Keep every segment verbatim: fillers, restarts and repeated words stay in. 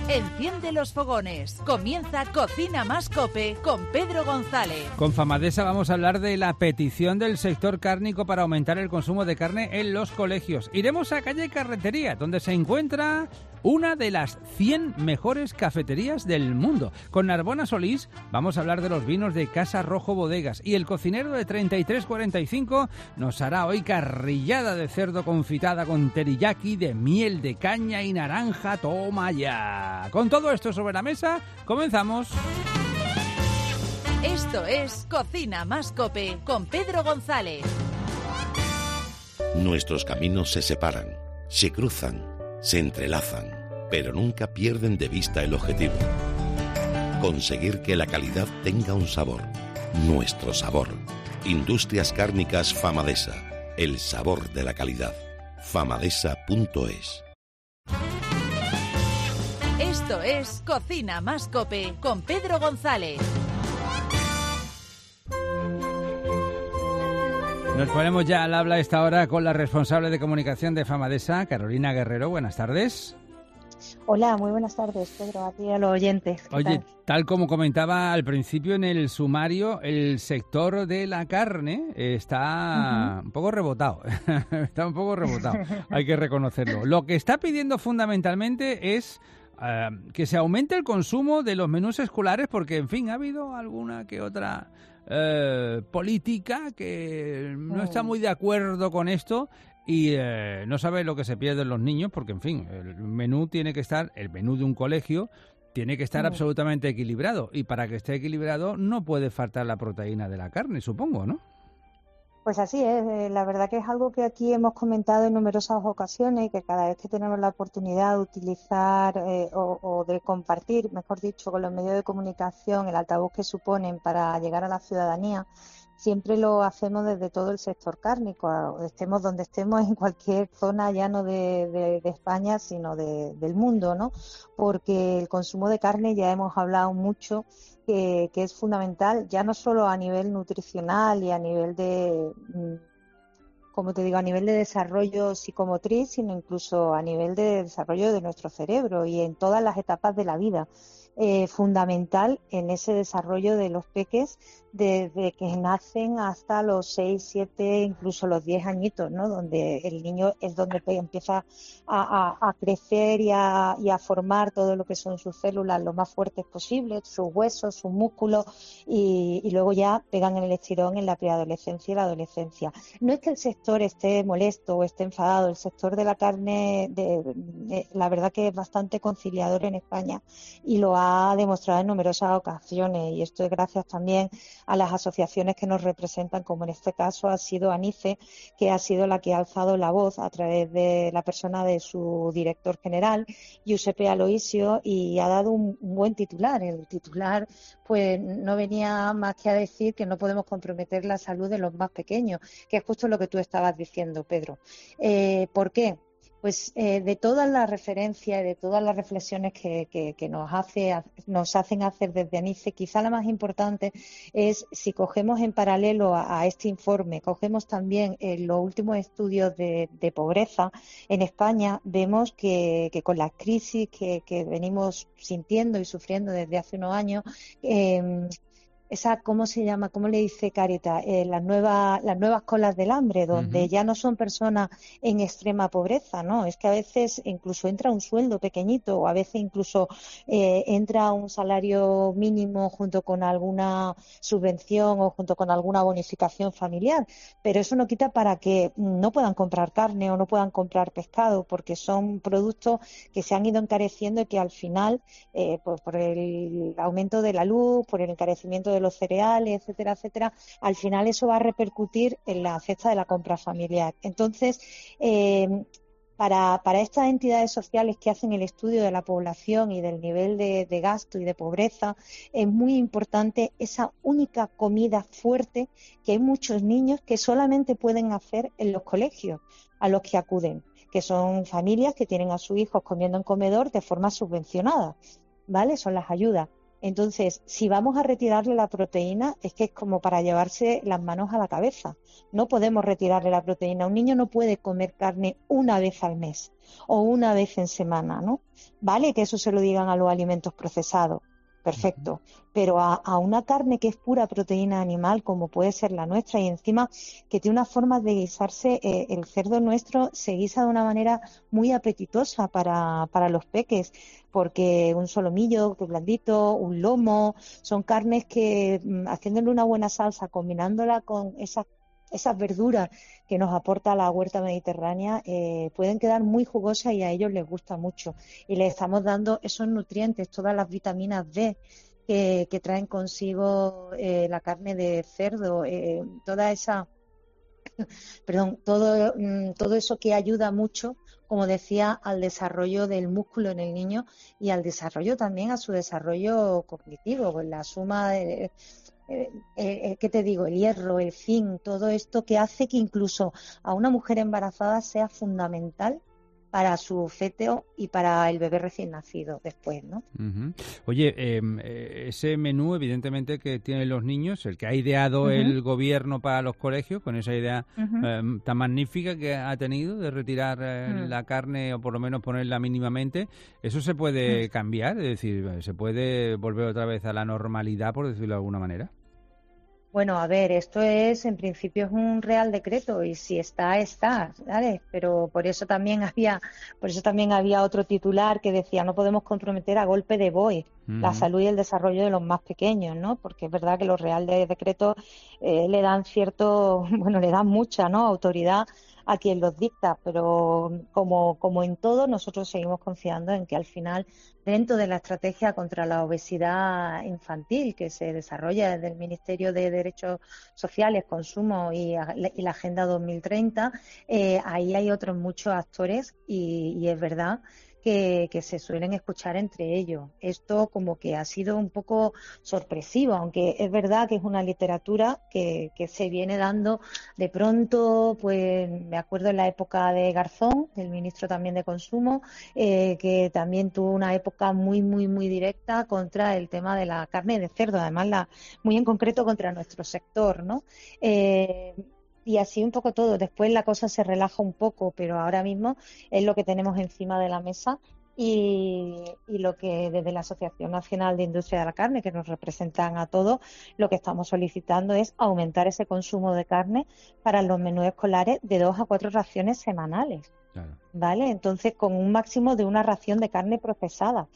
Enciende los fogones. Comienza Cocina Más Cope con Pedro González. Con Famadesa vamos a hablar de la petición del sector cárnico para aumentar el consumo de carne en los colegios. Iremos a Calle Carretería, donde se encuentra una de las cien mejores cafeterías del mundo. Con Narbona Solís vamos a hablar de los vinos de Casa Rojo Bodegas. Y el cocinero de treinta y tres cuarenta y cinco nos hará hoy carrillada de cerdo confitada con teriyaki de miel de caña y naranja. ¡Toma ya! Con todo esto sobre la mesa, comenzamos. Esto es Cocina Más Cope con Pedro González. Nuestros caminos se separan, se cruzan, se entrelazan, pero nunca pierden de vista el objetivo. Conseguir que la calidad tenga un sabor, nuestro sabor. Industrias Cárnicas Famadesa, el sabor de la calidad. famadesa punto es. Esto es Cocina Más Cope con Pedro González. Nos ponemos ya al habla a esta hora con la responsable de comunicación de Famadesa, Carolina Guerrero. Buenas tardes. Hola, muy buenas tardes, Pedro, a ti y a los oyentes. Oye, tal? tal como comentaba al principio en el sumario, el sector de la carne está uh-huh. un poco rebotado. Está un poco rebotado, hay que reconocerlo. Lo que está pidiendo fundamentalmente es uh, que se aumente el consumo de los menús escolares porque, en fin, ha habido alguna que otra uh, política que no está muy de acuerdo con esto. Y eh, no sabe lo que se pierden los niños porque, en fin, el menú tiene que estar, el menú de un colegio tiene que estar mm. absolutamente equilibrado. Y para que esté equilibrado no puede faltar la proteína de la carne, supongo, ¿no? Pues así es. La verdad que es algo que aquí hemos comentado en numerosas ocasiones y que cada vez que tenemos la oportunidad de utilizar eh, o, o de compartir, mejor dicho, con los medios de comunicación el altavoz que suponen para llegar a la ciudadanía, siempre lo hacemos desde todo el sector cárnico, estemos donde estemos, en cualquier zona ya no de, de, de España, sino de, del mundo, ¿no? Porque el consumo de carne ya hemos hablado mucho que, que es fundamental, ya no solo a nivel nutricional y a nivel de, como te digo, a nivel de desarrollo psicomotriz, sino incluso a nivel de desarrollo de nuestro cerebro y en todas las etapas de la vida. Eh, fundamental en ese desarrollo de los peques desde que nacen hasta los seis, siete, incluso los diez añitos, ¿no? Donde el niño es donde empieza a, a, a crecer y a, y a formar todo lo que son sus células lo más fuertes posible, sus huesos, sus músculos y, y luego ya pegan en el estirón en la preadolescencia y la adolescencia. No es que el sector esté molesto o esté enfadado, el sector de la carne, de, de, la verdad que es bastante conciliador en España y lo ha ha demostrado en numerosas ocasiones y esto es gracias también a las asociaciones que nos representan, como en este caso ha sido ANICE, que ha sido la que ha alzado la voz a través de la persona de su director general, Giuseppe Aloisio, y ha dado un, un buen titular. El titular pues no venía más que a decir que no podemos comprometer la salud de los más pequeños, que es justo lo que tú estabas diciendo, Pedro. Eh, ¿Por qué? Pues eh, de todas las referencias y de todas las reflexiones que, que, que nos, hace, nos hacen hacer desde ANICE, quizá la más importante es si cogemos en paralelo a, a este informe, cogemos también eh, los últimos estudios de, de pobreza en España, vemos que, que con la crisis que, que venimos sintiendo y sufriendo desde hace unos años, eh, esa, ¿cómo se llama? ¿Cómo le dice Carita? Eh, las nuevas, las nuevas colas del hambre, donde uh-huh. ya no son personas en extrema pobreza, ¿no? Es que a veces incluso entra un sueldo pequeñito o a veces incluso eh, entra un salario mínimo junto con alguna subvención o junto con alguna bonificación familiar, pero eso no quita para que no puedan comprar carne o no puedan comprar pescado, porque son productos que se han ido encareciendo y que al final, eh, por, por el aumento de la luz, por el encarecimiento de de los cereales, etcétera, etcétera, al final eso va a repercutir en la cesta de la compra familiar. Entonces, eh, para, para estas entidades sociales que hacen el estudio de la población y del nivel de, de gasto y de pobreza, es muy importante esa única comida fuerte que hay muchos niños que solamente pueden hacer en los colegios a los que acuden, que son familias que tienen a sus hijos comiendo en comedor de forma subvencionada, ¿vale? Son las ayudas. Entonces, si vamos a retirarle la proteína, es que es como para llevarse las manos a la cabeza. No podemos retirarle la proteína. Un niño no puede comer carne una vez al mes o una vez en semana, ¿no? Vale que eso se lo digan a los alimentos procesados, perfecto, pero a, a una carne que es pura proteína animal, como puede ser la nuestra, y encima que tiene unas formas de guisarse, eh, el cerdo nuestro se guisa de una manera muy apetitosa para, para los peques, porque un solomillo que es blandito, un lomo, son carnes que haciéndole una buena salsa, combinándola con esas esas verduras que nos aporta la huerta mediterránea, eh, pueden quedar muy jugosas y a ellos les gusta mucho. Y les estamos dando esos nutrientes, todas las vitaminas B que, que traen consigo eh, la carne de cerdo, eh, toda esa, perdón, todo, todo eso que ayuda mucho, como decía, al desarrollo del músculo en el niño y al desarrollo también a su desarrollo cognitivo, con la suma de... Eh, eh, ¿qué te digo? El hierro, el zinc, todo esto que hace que incluso a una mujer embarazada sea fundamental para su feto y para el bebé recién nacido después, ¿no? Uh-huh. Oye, eh, ese menú evidentemente que tienen los niños, el que ha ideado uh-huh. el gobierno para los colegios, con esa idea uh-huh. eh, tan magnífica que ha tenido de retirar eh, uh-huh. la carne o por lo menos ponerla mínimamente, ¿eso se puede uh-huh. cambiar? Es decir, ¿se puede volver otra vez a la normalidad, por decirlo de alguna manera? Bueno, a ver, esto es, en principio es un real decreto y si está, está, ¿vale? Pero por eso también había, por eso también había otro titular que decía no podemos comprometer a golpe de B O E uh-huh. la salud y el desarrollo de los más pequeños, ¿no? Porque es verdad que los real de decretos eh, le dan cierto, bueno, le dan mucha, ¿no? Autoridad a quien los dicta, pero como, como en todo, nosotros seguimos confiando en que al final, dentro de la estrategia contra la obesidad infantil que se desarrolla desde el Ministerio de Derechos Sociales, Consumo y, y la Agenda dos mil treinta, eh, ahí hay otros muchos actores y, y es verdad Que, que se suelen escuchar entre ellos. Esto como que ha sido un poco sorpresivo, aunque es verdad que es una literatura que, que se viene dando de pronto, pues me acuerdo en la época de Garzón, el ministro también de Consumo, eh, que también tuvo una época muy, muy, muy directa contra el tema de la carne de cerdo, además la, muy en concreto contra nuestro sector, ¿no? Eh, Y así un poco todo. Después la cosa se relaja un poco, pero ahora mismo es lo que tenemos encima de la mesa y, y lo que desde la Asociación Nacional de Industria de la Carne, que nos representan a todos, lo que estamos solicitando es aumentar ese consumo de carne para los menús escolares de dos a cuatro raciones semanales. Claro. ¿Vale? Entonces, con un máximo de una ración de carne procesada.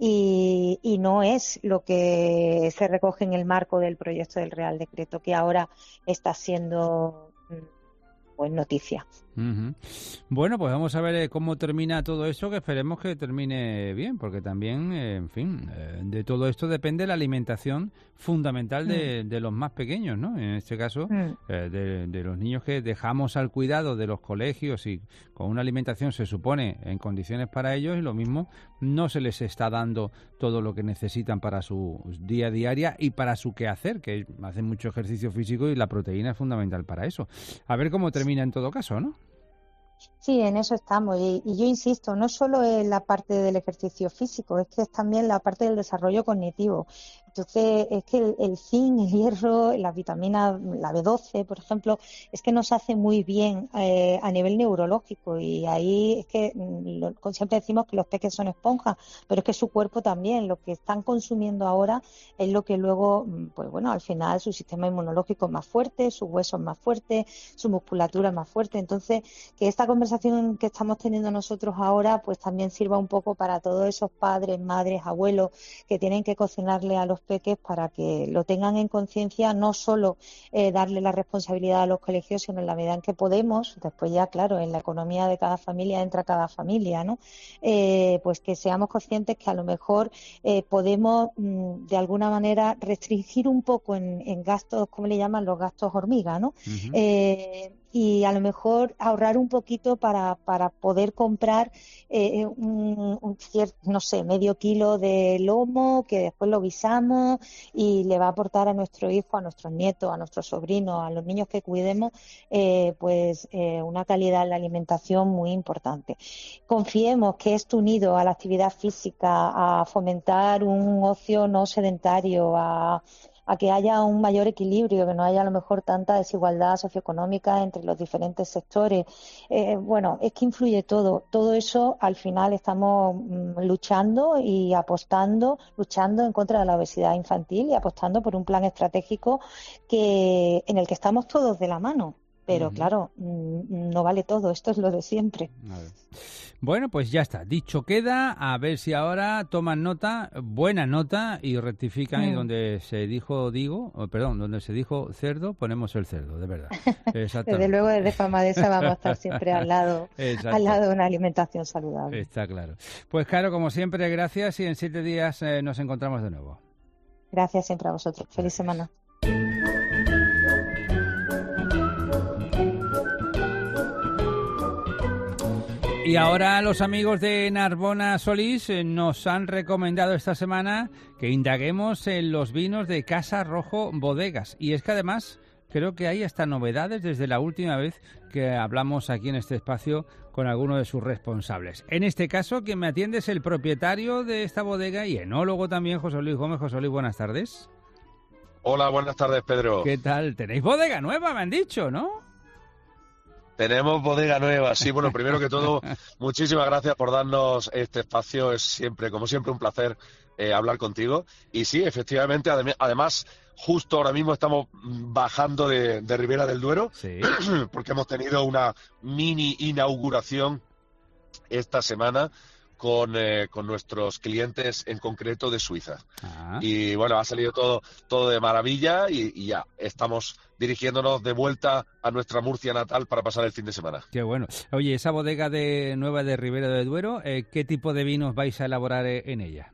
Y, y no es lo que se recoge en el marco del proyecto del Real Decreto, que ahora está siendo pues noticia. Uh-huh. Bueno, pues vamos a ver eh, cómo termina todo esto, que esperemos que termine bien, porque también, eh, en fin, eh, de todo esto depende la alimentación fundamental de, mm. de los más pequeños, ¿no? En este caso, mm. eh, de, de los niños que dejamos al cuidado de los colegios y con una alimentación se supone en condiciones para ellos y lo mismo no se les está dando todo lo que necesitan para su día a día y para su quehacer, que hacen mucho ejercicio físico y la proteína es fundamental para eso. A ver cómo termina en todo caso, ¿no? Sí, en eso estamos. Y, y yo insisto, no solo es la parte del ejercicio físico, es que es también la parte del desarrollo cognitivo. Entonces, es que el, el zinc, el hierro, las vitaminas, la B doce, por ejemplo, es que nos hace muy bien eh, a nivel neurológico. Y ahí es que lo, siempre decimos que los peques son esponjas, pero es que su cuerpo también, lo que están consumiendo ahora es lo que luego, pues bueno, al final su sistema inmunológico es más fuerte, sus huesos más fuertes, su musculatura es más fuerte. Entonces, que esta conversación que estamos teniendo nosotros ahora, pues también sirva un poco para todos esos padres, madres, abuelos que tienen que cocinarle a los peques para que lo tengan en conciencia, no solo eh, darle la responsabilidad a los colegios, sino en la medida en que podemos, después ya, claro, en la economía de cada familia entra cada familia, ¿no? Eh, pues que seamos conscientes que a lo mejor eh, podemos, mm, de alguna manera, restringir un poco en, en gastos, ¿cómo le llaman? Los gastos hormiga, ¿no? Uh-huh. Eh, y a lo mejor ahorrar un poquito para, para poder comprar eh, un, un cierto, no sé, medio kilo de lomo que después lo guisamos y le va a aportar a nuestro hijo, a nuestros nietos, a nuestros sobrinos, a los niños que cuidemos, eh, pues eh, una calidad en la alimentación muy importante. Confiemos que esto unido a la actividad física, a fomentar un ocio no sedentario, a a que haya un mayor equilibrio, que no haya a lo mejor tanta desigualdad socioeconómica entre los diferentes sectores. Eh, bueno, es que influye todo. Todo eso, al final, estamos mm, luchando y apostando, luchando en contra de la obesidad infantil y apostando por un plan estratégico que en el que estamos todos de la mano. Pero uh-huh. claro, no vale todo, esto es lo de siempre. A ver. Bueno, pues ya está, dicho queda, a ver si ahora toman nota, buena nota, y rectifican, mm. y donde se dijo digo, oh, perdón, donde se dijo cerdo, ponemos el cerdo, de verdad. Desde luego, desde Famadesa vamos a estar siempre al lado, al lado de una alimentación saludable. Está claro. Pues claro, como siempre, gracias, y en siete días eh, nos encontramos de nuevo. Gracias siempre a vosotros. Feliz gracias. Semana. Y ahora los amigos de Narbona Solís nos han recomendado esta semana que indaguemos en los vinos de Casa Rojo Bodegas. Y es que además creo que hay hasta novedades desde la última vez que hablamos aquí en este espacio con alguno de sus responsables. En este caso, quien me atiende es el propietario de esta bodega y enólogo también, José Luis Gómez. José Luis, buenas tardes. Hola, buenas tardes, Pedro. ¿Qué tal? Tenéis bodega nueva, me han dicho, ¿no? Tenemos bodega nueva, sí. Bueno, primero que todo, muchísimas gracias por darnos este espacio. Es siempre, como siempre, un placer eh, hablar contigo. Y sí, efectivamente, adem- además, justo ahora mismo estamos bajando de, de Ribera del Duero, sí. porque hemos tenido una mini inauguración esta semana con, eh, con nuestros clientes, en concreto de Suiza. Ah. Y bueno, ha salido todo, todo de maravilla y, y ya estamos dirigiéndonos de vuelta a nuestra Murcia natal para pasar el fin de semana. Qué bueno. Oye, esa bodega de nueva de Ribera del Duero, eh, ¿qué tipo de vinos vais a elaborar en ella?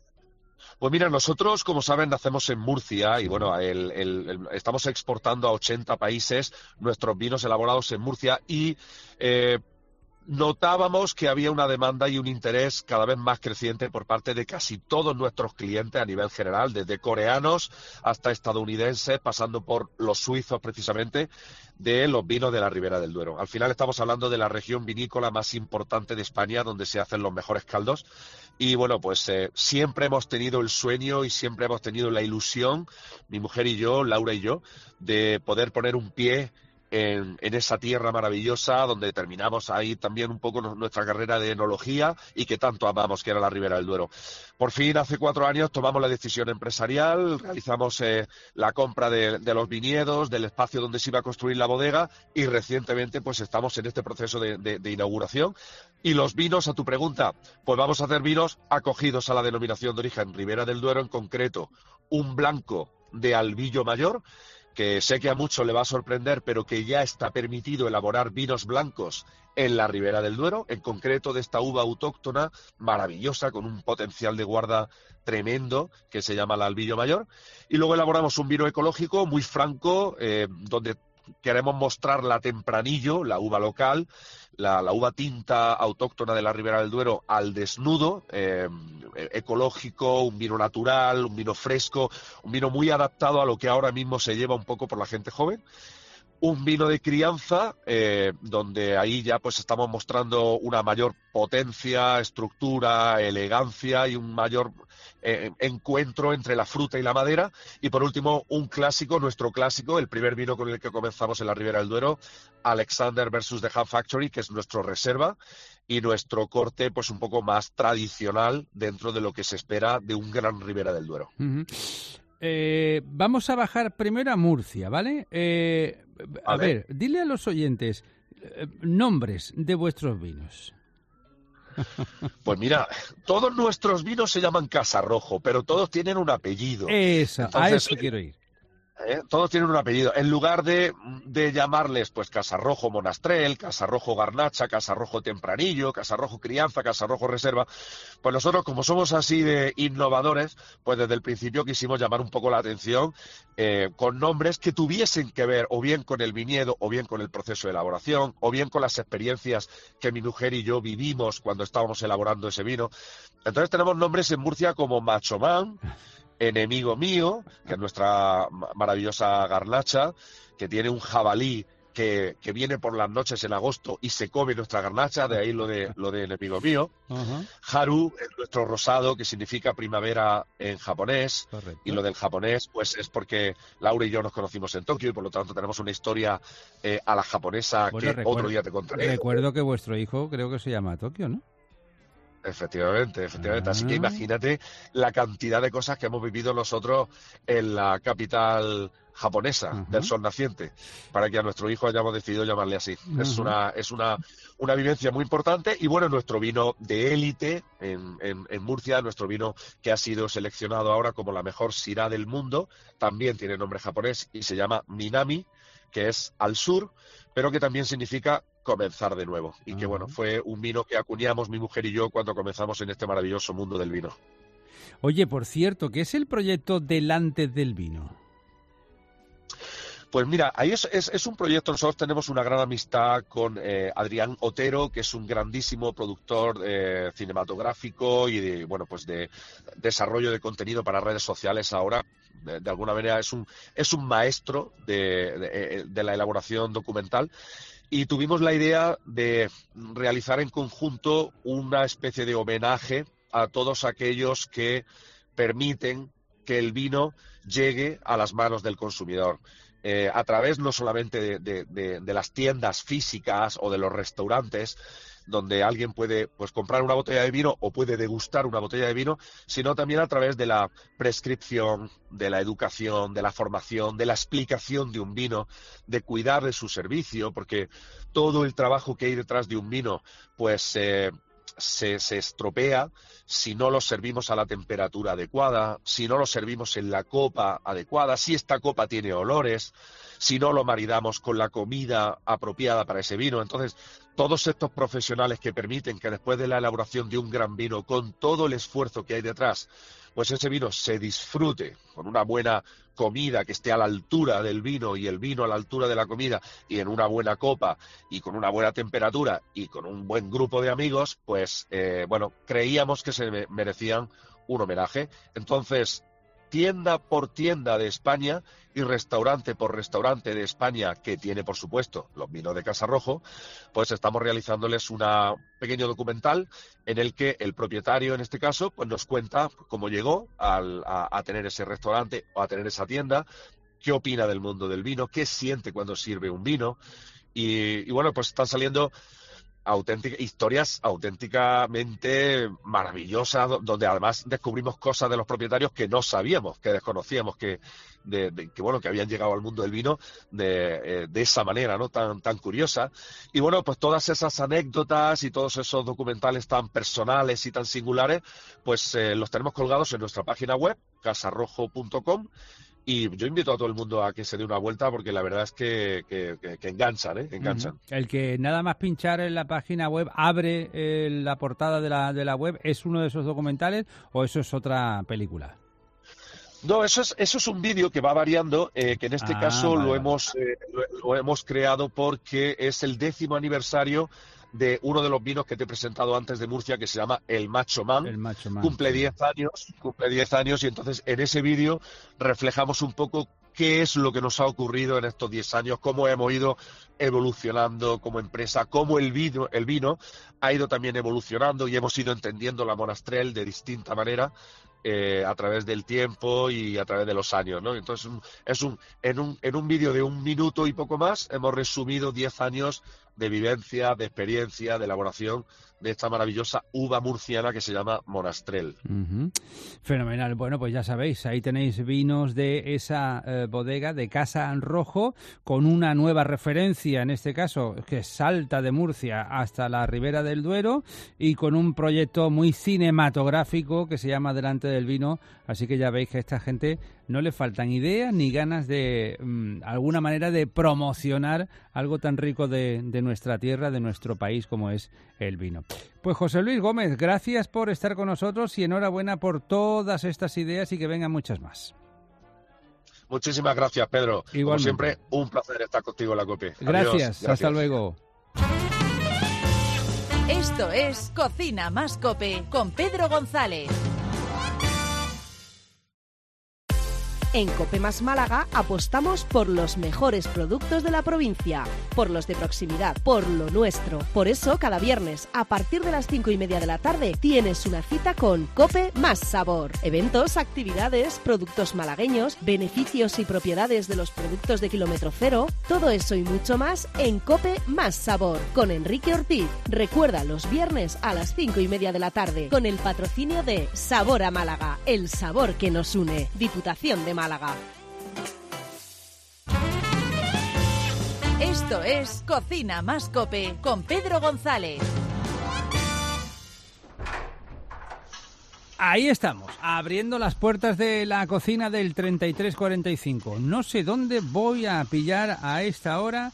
Pues mira, nosotros, como saben, nacemos en Murcia y bueno, el, el, el, estamos exportando a ochenta países nuestros vinos elaborados en Murcia y eh, notábamos que había una demanda y un interés cada vez más creciente por parte de casi todos nuestros clientes a nivel general, desde coreanos hasta estadounidenses, pasando por los suizos precisamente, de los vinos de la Ribera del Duero. Al final estamos hablando de la región vinícola más importante de España, donde se hacen los mejores caldos. Y bueno, pues eh, siempre hemos tenido el sueño y siempre hemos tenido la ilusión, mi mujer y yo, Laura y yo, de poder poner un pie En, en esa tierra maravillosa donde terminamos ahí también un poco nuestra carrera de enología y que tanto amamos, que era la Ribera del Duero. Por fin, hace cuatro años, tomamos la decisión empresarial, realizamos eh, la compra de, de los viñedos, del espacio donde se iba a construir la bodega y recientemente pues estamos en este proceso de, de, de inauguración. Y los vinos, a tu pregunta, pues vamos a hacer vinos acogidos a la denominación de origen Ribera del Duero, en concreto un blanco de Albillo Mayor, que sé que a muchos le va a sorprender, pero que ya está permitido elaborar vinos blancos en la Ribera del Duero, en concreto de esta uva autóctona maravillosa, con un potencial de guarda tremendo, que se llama la Albillo Mayor. Y luego elaboramos un vino ecológico muy franco, eh, donde queremos mostrar la Tempranillo, la uva local, la, la uva tinta autóctona de la Ribera del Duero al desnudo, eh, ecológico, un vino natural, un vino fresco, un vino muy adaptado a lo que ahora mismo se lleva un poco por la gente joven. Un vino de crianza, eh, donde ahí ya pues estamos mostrando una mayor potencia, estructura, elegancia y un mayor eh, encuentro entre la fruta y la madera. Y por último, un clásico, nuestro clásico, el primer vino con el que comenzamos en la Ribera del Duero, Alexander versus The Ham Factory, que es nuestro reserva y nuestro corte pues un poco más tradicional dentro de lo que se espera de un gran Ribera del Duero. Uh-huh. Eh, vamos a bajar primero a Murcia, ¿vale? Eh, a, a ver. ver, dile a los oyentes eh, nombres de vuestros vinos. Pues mira, todos nuestros vinos se llaman Casa Rojo, pero todos tienen un apellido. Eso, Entonces, a eso quiero ir. ¿eh? Todos tienen un apellido. En lugar de, de llamarles pues Casarrojo Monastrell, Casarrojo Garnacha, Casarrojo Tempranillo, Casarrojo Crianza, Casarrojo Reserva, pues nosotros, como somos así de innovadores, pues desde el principio quisimos llamar un poco la atención eh, con nombres que tuviesen que ver o bien con el viñedo, o bien con el proceso de elaboración, o bien con las experiencias que mi mujer y yo vivimos cuando estábamos elaborando ese vino. Entonces tenemos nombres en Murcia como Macho Man, Enemigo Mío, que es nuestra maravillosa garnacha, que tiene un jabalí que, que viene por las noches en agosto y se come nuestra garnacha, de ahí lo de lo de Enemigo Mío. Uh-huh. Haru es nuestro rosado, que significa primavera en japonés. Correcto. Y lo del japonés pues es porque Laura y yo nos conocimos en Tokio y por lo tanto tenemos una historia eh, a la japonesa bueno, que recuerdo, otro día te contaré. Recuerdo que vuestro hijo creo que se llama Tokio, ¿no? Efectivamente, efectivamente. Ah. Así que imagínate la cantidad de cosas que hemos vivido nosotros en la capital japonesa uh-huh. del sol naciente, para que a nuestro hijo hayamos decidido llamarle así. Uh-huh. Es una es una, una vivencia muy importante y bueno, nuestro vino de élite en, en, en Murcia, nuestro vino que ha sido seleccionado ahora como la mejor Syrah del mundo, también tiene nombre japonés y se llama Minami, que es al sur, pero que también significa comenzar de nuevo. Y uh-huh. que bueno, fue un vino que acuñamos mi mujer y yo cuando comenzamos en este maravilloso mundo del vino. Oye, por cierto, ¿qué es el proyecto Delante del Vino? Pues mira, ahí es, es, es un proyecto, nosotros tenemos una gran amistad con eh, Adrián Otero, que es un grandísimo productor eh, cinematográfico y de, bueno, pues de desarrollo de contenido para redes sociales ahora. De, de alguna manera es un, es un maestro de, de, de la elaboración documental. Y tuvimos la idea de realizar en conjunto una especie de homenaje a todos aquellos que permiten que el vino llegue a las manos del consumidor. Eh, a través no solamente de, de, de, de las tiendas físicas o de los restaurantes, donde alguien puede pues comprar una botella de vino o puede degustar una botella de vino, sino también a través de la prescripción, de la educación, de la formación, de la explicación de un vino, de cuidar de su servicio, porque todo el trabajo que hay detrás de un vino, pues eh, se, se estropea si no lo servimos a la temperatura adecuada, si no lo servimos en la copa adecuada, si esta copa tiene olores, si no lo maridamos con la comida apropiada para ese vino. Entonces, todos estos profesionales que permiten que después de la elaboración de un gran vino, con todo el esfuerzo que hay detrás, pues ese vino se disfrute con una buena comida que esté a la altura del vino y el vino a la altura de la comida y en una buena copa y con una buena temperatura y con un buen grupo de amigos, pues, eh, bueno, creíamos que se merecían un homenaje. Entonces, tienda por tienda de España y restaurante por restaurante de España, que tiene, por supuesto, los vinos de Casarrojo, pues estamos realizándoles un pequeño documental en el que el propietario, en este caso, pues nos cuenta cómo llegó al, a, a tener ese restaurante o a tener esa tienda, qué opina del mundo del vino, qué siente cuando sirve un vino. Y, y bueno, pues están saliendo auténticas historias auténticamente maravillosas, donde además descubrimos cosas de los propietarios que no sabíamos, que desconocíamos, que de, de, que bueno que habían llegado al mundo del vino de, eh, de esa manera, ¿no? tan tan curiosa. Y bueno, pues todas esas anécdotas y todos esos documentales tan personales y tan singulares, pues eh, los tenemos colgados en nuestra página web, casarrojo punto com. Y yo invito a todo el mundo a que se dé una vuelta porque la verdad es que, que, que, que enganchan, ¿eh? Enganchan. Uh-huh. El que nada más pinchar en la página web abre eh, la portada de la, de la web, ¿es uno de esos documentales o eso es otra película? No, eso es eso es un vídeo que va variando, eh, que en este ah, caso vale, lo vale. hemos eh, lo, lo hemos creado porque es el décimo aniversario de uno de los vinos que te he presentado antes de Murcia, que se llama El Macho Man. El Macho Man. Cumple diez años, cumple diez años y entonces en ese vídeo reflejamos un poco qué es lo que nos ha ocurrido en estos diez años, cómo hemos ido evolucionando como empresa, cómo el vino, el vino ha ido también evolucionando y hemos ido entendiendo la Monastrell de distinta manera. Eh, a través del tiempo y a través de los años, ¿no? Entonces, es un, en un, en un vídeo de un minuto y poco más hemos resumido diez años de vivencia, de experiencia, de elaboración de esta maravillosa uva murciana que se llama Monastrell. Uh-huh. Fenomenal. Bueno, pues ya sabéis, ahí tenéis vinos de esa eh, bodega de Casarrojo con una nueva referencia, en este caso, que salta de Murcia hasta la Ribera del Duero y con un proyecto muy cinematográfico que se llama Delante del del vino, así que ya veis que a esta gente no le faltan ideas ni ganas de um, alguna manera de promocionar algo tan rico de, de nuestra tierra, de nuestro país como es el vino. Pues José Luis Gómez, gracias por estar con nosotros y enhorabuena por todas estas ideas y que vengan muchas más. Muchísimas gracias, Pedro. Igualmente. Como siempre, un placer estar contigo en la COPE. Gracias, Adiós, gracias. Hasta luego. Esto es Cocina Más COPE con Pedro González. En COPE Más Málaga apostamos por los mejores productos de la provincia, por los de proximidad, por lo nuestro. Por eso, cada viernes, a partir de las cinco y media de la tarde, tienes una cita con COPE Más Sabor. Eventos, actividades, productos malagueños, beneficios y propiedades de los productos de kilómetro cero, todo eso y mucho más en COPE Más Sabor, con Enrique Ortiz. Recuerda, los viernes a las cinco y media de la tarde, con el patrocinio de Sabor a Málaga, el sabor que nos une. Diputación de Málaga. Málaga. Esto es Cocina Más COPE con Pedro González. Ahí estamos, abriendo las puertas de la cocina del treinta y tres cuarenta y cinco. No sé dónde voy a pillar a esta hora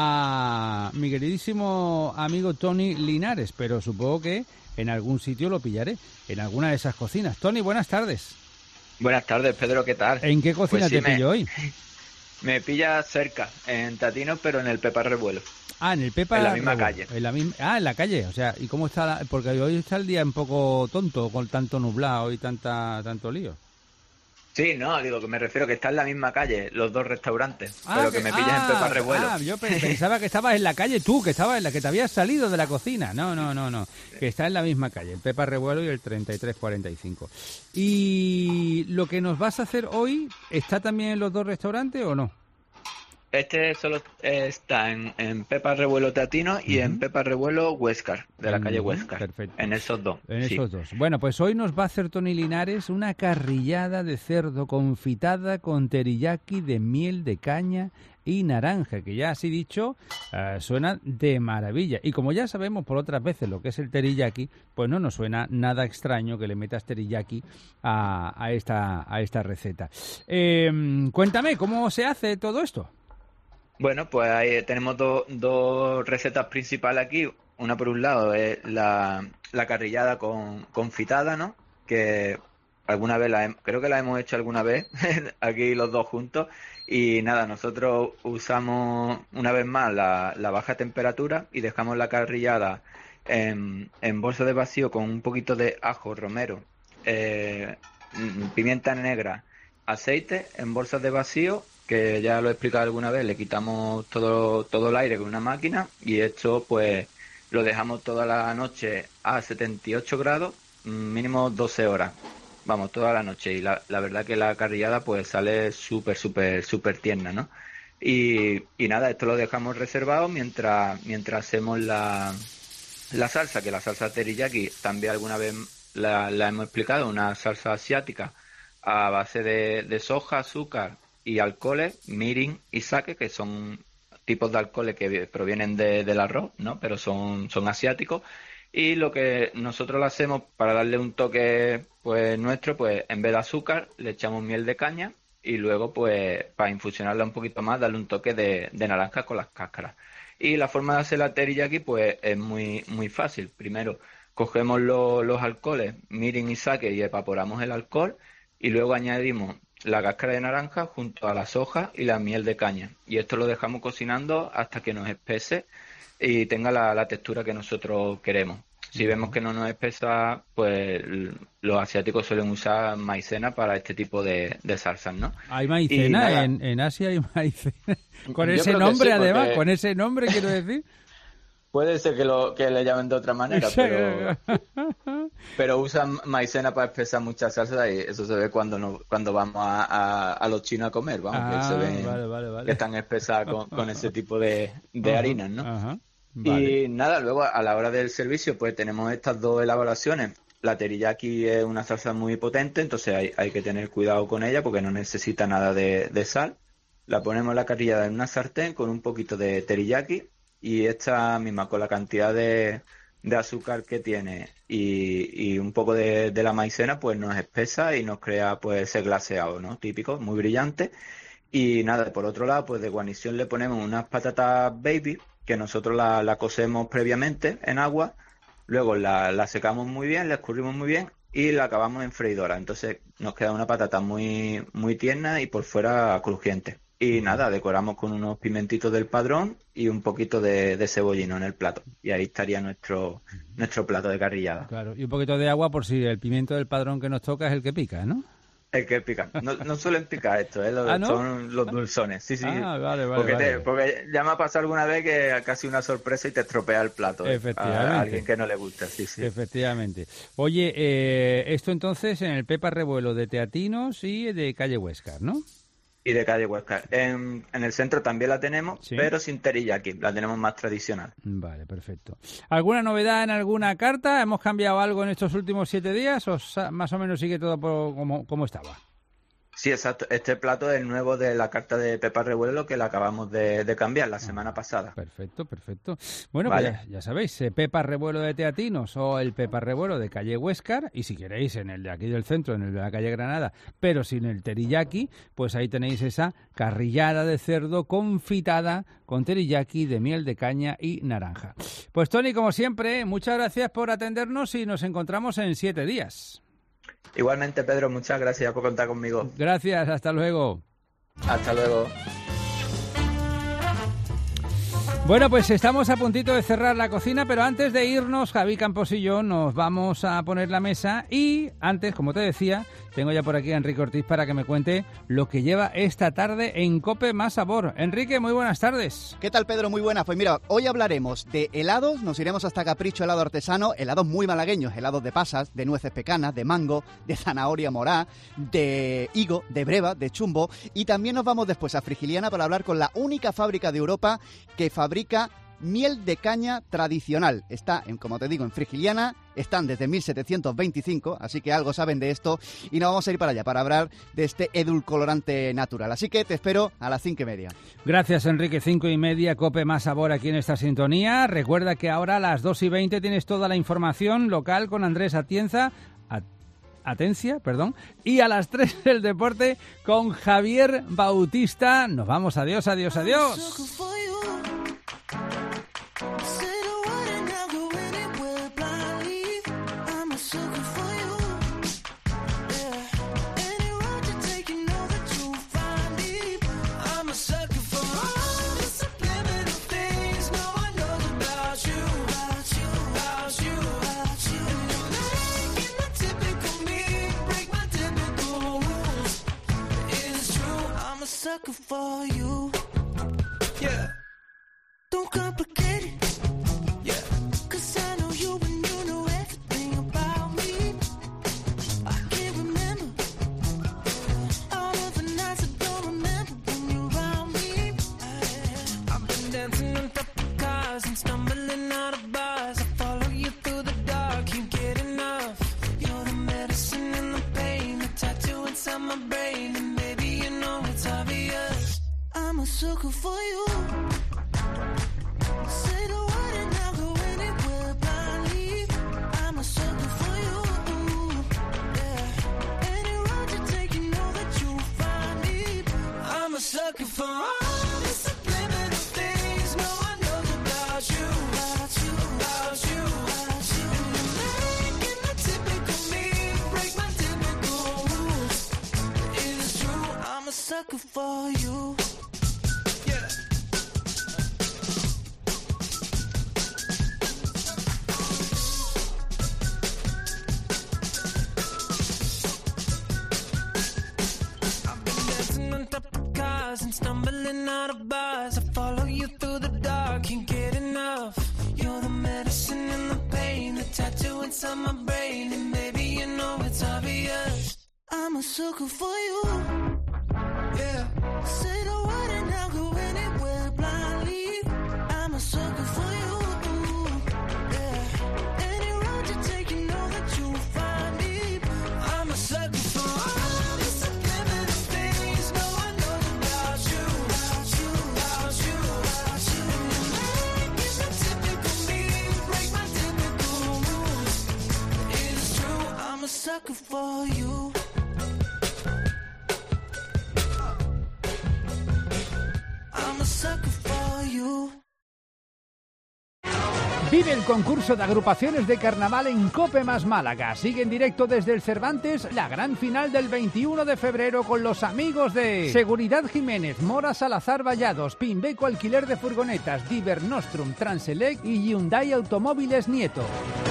a mi queridísimo amigo Tony Linares, pero supongo que en algún sitio lo pillaré, en alguna de esas cocinas. Tony, buenas tardes. Buenas tardes, Pedro, ¿qué tal? ¿En qué cocina pues sí, te me, pillo hoy? Me pilla cerca, en Tatino, pero en el Pepa Revuelo. Ah, en el Pepa En la misma Revuelo. calle. En la misma, ah, en la calle, o sea, ¿y cómo está? La, porque hoy está el día un poco tonto, con tanto nublado y tanta tanto lío. Sí, no, digo que me refiero que está en la misma calle, los dos restaurantes, Ah, pero que, que me pillas ah, en Pepa Revuelo. Ah, yo pensaba que estabas en la calle tú, que estabas en la que te habías salido de la cocina. No, no, no, no, que está en la misma calle, el Pepa Revuelo y el treinta y tres cuarenta y cinco. ¿Y lo que nos vas a hacer hoy está también en los dos restaurantes o no? Este solo está en, en Pepa Revuelo Tatino y uh-huh. en Pepa Revuelo Huéscar, de la uh-huh. calle Huéscar. Perfecto. En esos dos. En sí. esos dos. Bueno, pues hoy nos va a hacer Tony Linares una carrillada de cerdo confitada con teriyaki de miel de caña y naranja, que ya así dicho uh, suena de maravilla. Y como ya sabemos por otras veces lo que es el teriyaki, pues no nos suena nada extraño que le metas teriyaki a, a, esta, a esta receta. Eh, cuéntame, ¿cómo se hace todo esto? Bueno, pues ahí tenemos dos dos recetas principales aquí. Una por un lado es la, la carrillada con confitada, ¿no? Que alguna vez, la, creo que la hemos hecho alguna vez aquí los dos juntos. Y nada, nosotros usamos una vez más la, la baja temperatura y dejamos la carrillada en, en bolsa de vacío con un poquito de ajo, romero, eh, pimienta negra, aceite en bolsas de vacío, que ya lo he explicado alguna vez, le quitamos todo, todo el aire con una máquina y esto pues lo dejamos toda la noche a setenta y ocho grados, mínimo doce horas, vamos, toda la noche, y la, la verdad que la carrillada pues sale súper, súper, súper tierna, ¿no? Y, y nada, esto lo dejamos reservado mientras, mientras hacemos la, la salsa, que la salsa teriyaki también alguna vez la, la hemos explicado, una salsa asiática a base de, de soja, azúcar y alcoholes, mirin y sake, que son tipos de alcoholes que provienen de, del arroz, ¿no? Pero son, son asiáticos. Y lo que nosotros lo hacemos para darle un toque pues nuestro, pues en vez de azúcar le echamos miel de caña y luego pues para infusionarla un poquito más darle un toque de, de naranja con las cáscaras. Y la forma de hacer la teriyaki pues es muy, muy fácil. Primero cogemos lo, los alcoholes, mirin y sake, y evaporamos el alcohol y luego añadimos la cáscara de naranja junto a las hojas y la miel de caña. Y esto lo dejamos cocinando hasta que nos espese y tenga la, la textura que nosotros queremos. Si vemos que no nos espesa, pues los asiáticos suelen usar maicena para este tipo de, de salsas, ¿no? Hay maicena, en, en Asia hay maicena. Con Yo ese nombre, sí, además, porque... con ese nombre, quiero decir... Puede ser que lo que le llamen de otra manera, pero pero usan maicena para espesar muchas salsas y eso se ve cuando no, cuando vamos a, a, a los chinos a comer, vamos, ah, que se ven vale, vale, vale. que están espesadas con, con ese tipo de, de uh-huh, harinas, ¿no? Uh-huh, vale. Y nada, luego a la hora del servicio pues tenemos estas dos elaboraciones. La teriyaki es una salsa muy potente, entonces hay, hay que tener cuidado con ella porque no necesita nada de, de sal. La ponemos la carrillada en una sartén con un poquito de teriyaki y esta misma con la cantidad de, de azúcar que tiene y, y un poco de, de la maicena, pues nos espesa y nos crea pues ese glaseado, ¿no? Típico, muy brillante. Y nada, por otro lado, pues de guarnición le ponemos unas patatas baby, que nosotros la, la cocemos previamente en agua, luego la, la secamos muy bien, la escurrimos muy bien y la acabamos en freidora. Entonces nos queda una patata muy, muy tierna y por fuera crujiente. Y nada, decoramos con unos pimentitos del Padrón y un poquito de, de cebollino en el plato. Y ahí estaría nuestro nuestro plato de carrillada. Claro, y un poquito de agua por si el pimiento del Padrón que nos toca es el que pica, ¿no? El que pica. No, no suelen picar esto, ¿eh? Los, ¿Ah, no? Son los dulzones. Sí, sí. Ah, vale, vale, porque, vale. Te, porque ya me ha pasado alguna vez que casi una sorpresa y te estropea el plato. ¿eh? Efectivamente. A alguien que no le gusta, sí, sí. Efectivamente. Oye, eh, esto entonces en el Pepa Revuelo de Teatinos y de Calle Huéscar, ¿no? Y de Calle Huéscar. En, en el centro también la tenemos, Sí. pero sin teriyaki. La tenemos más tradicional. Vale, perfecto. ¿Alguna novedad en alguna carta? ¿Hemos cambiado algo en estos últimos siete días o sa- más o menos sigue todo por como, como estaba? Sí, exacto. Este plato es el nuevo de la carta de Pepa Revuelo que la acabamos de, de cambiar la semana pasada. Perfecto, perfecto. Bueno, Vale. pues ya, ya sabéis, eh, Pepa Revuelo de Teatinos o el Pepa Revuelo de Calle Huéscar, y si queréis en el de aquí del centro, en el de la calle Granada, pero sin el teriyaki, pues ahí tenéis esa carrillada de cerdo confitada con teriyaki de miel de caña y naranja. Pues Tony, como siempre, muchas gracias por atendernos y nos encontramos en siete días. Igualmente, Pedro, muchas gracias por contar conmigo. Gracias, hasta luego. Hasta luego. Bueno, pues estamos a puntito de cerrar la cocina, pero antes de irnos, Javi Campos y yo nos vamos a poner la mesa y antes, como te decía, tengo ya por aquí a Enrique Ortiz para que me cuente lo que lleva esta tarde en Cope Más Sabor. Enrique, muy buenas tardes. ¿Qué tal, Pedro? Muy buenas. Pues mira, hoy hablaremos de helados, nos iremos hasta Capricho Helado Artesano, helados muy malagueños, helados de pasas, de nueces pecanas, de mango, de zanahoria morá, de higo, de breva, de chumbo, y también nos vamos después a Frigiliana para hablar con la única fábrica de Europa que fabrica miel de caña tradicional. Está, en, como te digo, en Frigiliana, están desde mil setecientos veinticinco, así que algo saben de esto, y nos vamos a ir para allá para hablar de este edulcorante natural. Así que te espero a las cinco y media. Gracias, Enrique. Cinco y media, Cope Más Sabor aquí en esta sintonía. Recuerda que ahora a las dos y veinte tienes toda la información local con Andrés Atienza. A Atencia, perdón, y a las tres el deporte con Javier Bautista. Nos vamos, adiós, adiós, adiós. Sucker for you, yeah. Don't complicate it, yeah. 'Cause I know you and you know everything about me. I can't remember all of the nights I don't remember when you're around me. I've been dancing on top of cars and stumbling out of bars. I follow you through the dark, can't get enough. You're the medicine and the pain, the tattoo inside my brain, and maybe you know it's obvious. I'm a sucker for you. Say the word and I'll go anywhere blindly. I'm a sucker for you. Yeah. Any road you take, you know that you'll find me. I'm a sucker for all the subliminal things no one knows about you. About you, about you, about you. And you're making the typical me break my typical rules. It's true, I'm a sucker for you. And stumbling out of bars, I follow you through the dark, can't get enough. You're the medicine and the pain, the tattoo inside my brain, and maybe you know it's obvious. I'm a sucker for you. Yeah. Say the word and I'll go anywhere blindly. I'm a sucker for you. Yeah. Any road you take, you know that you'll find me. I'm a sucker for all the subliminal things no one knows about you. About you, about you, about you. And you're making the typical me break my typical sucker for you. I'm a sucker for you. Vive el concurso de agrupaciones de carnaval en Cope Más Málaga. Sigue en directo desde el Cervantes la gran final del veintiuno de febrero con los amigos de Seguridad Jiménez, Mora Salazar Vallados, Pimbeco Alquiler de Furgonetas, Diver Nostrum, Transelec y Hyundai Automóviles Nieto.